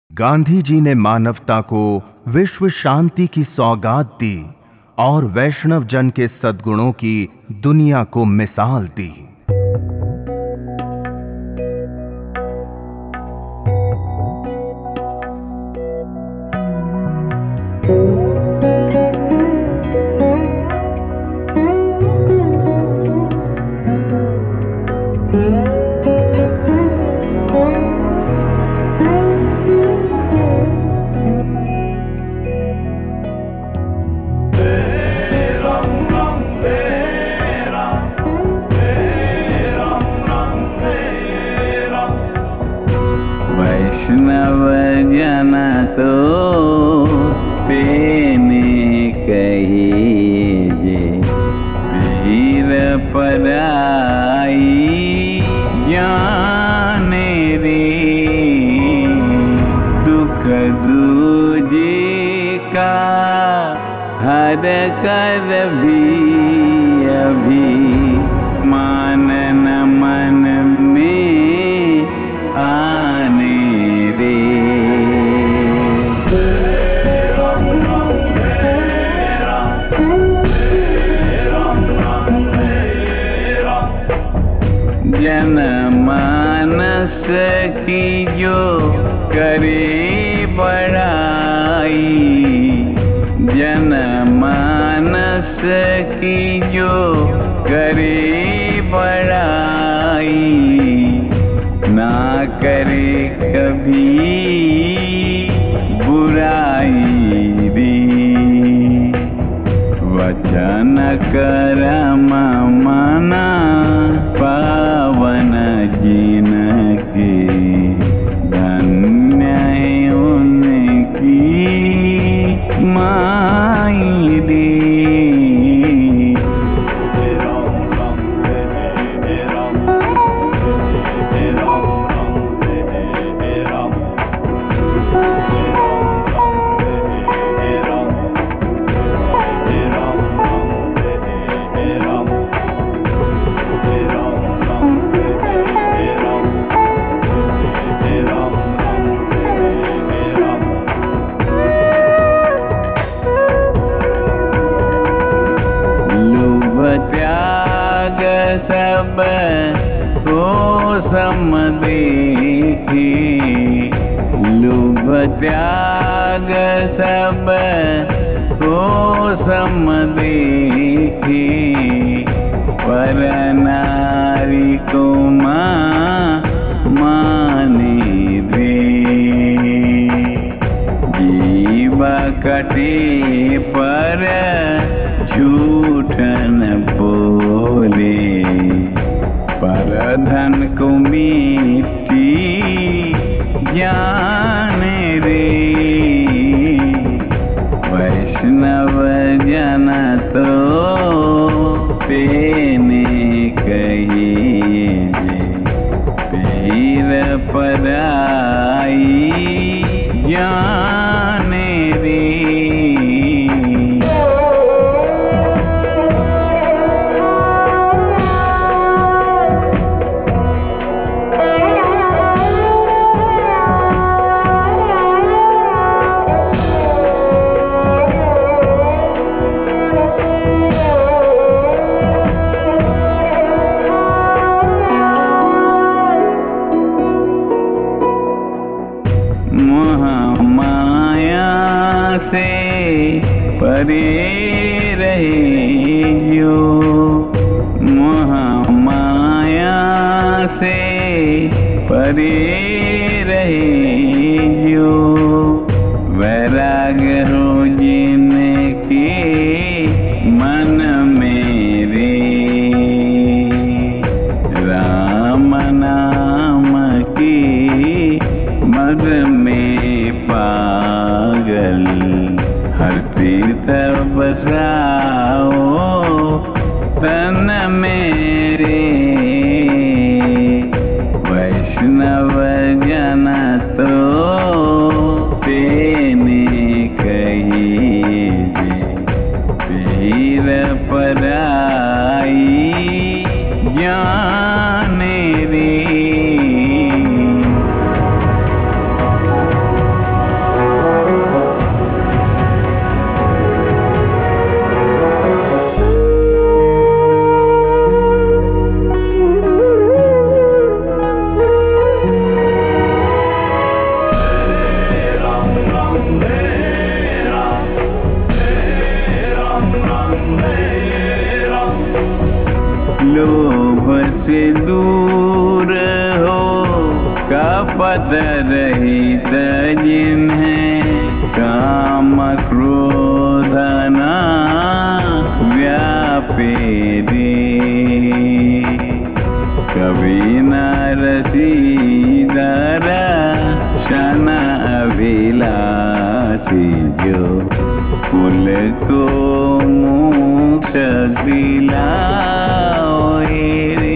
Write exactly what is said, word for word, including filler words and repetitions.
गांधी जी ने मानवता को विश्व शांति की सौगात दी और वैष्णव जन के सद्गुणों की दुनिया को मिसाल दी। वैष्णव जन तो तेने कहिए, पीर पराई जाने रे। दुख दूजे का हर कर भी अभी मानन मन में आने रे। जन मानस की जो करे बड़ाई, जन मानस की जो करे बड़ाई, ना करे कभी बुराई रे। वचन करम मना पावन जिन के, धन्य है उनकी माई रे। त्याग सब को सम देखी, लुभ त्याग सब को सम देखी, पर नारी को मां माने रे। जीव कटे पर झूठ न बोले, पर धन को मिट्टी जाने रे। वैष्णव जन तो तेने कहिए, पीर पराई जाने रे। से परे रहियो, मोह माया से परे रहियो। वैराग हो जिनके मन में रे, राम नाम की मद में पागल, हर तीर्थ बसाओ तन मेरे। वैष्णव जन तो तेने कहिए, पीर पराई जाने रे। लोभ से दूर हो, कपट रहित जिन्हें काम क्रोध न व्यापे रे। कभी न रसीदर शन अभिलाषी जो कुल को मोक्ष दिलाए रे।